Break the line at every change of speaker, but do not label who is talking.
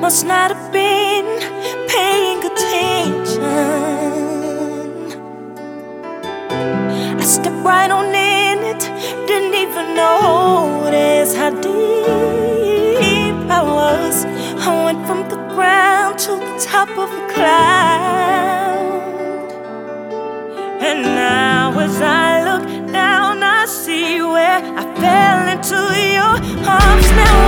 must not have been paying attention. I stepped right on in it, didn't even notice how deep I was. I went from the ground to the top of a cloud. And now as I look down, I see where I fell into your arms. Now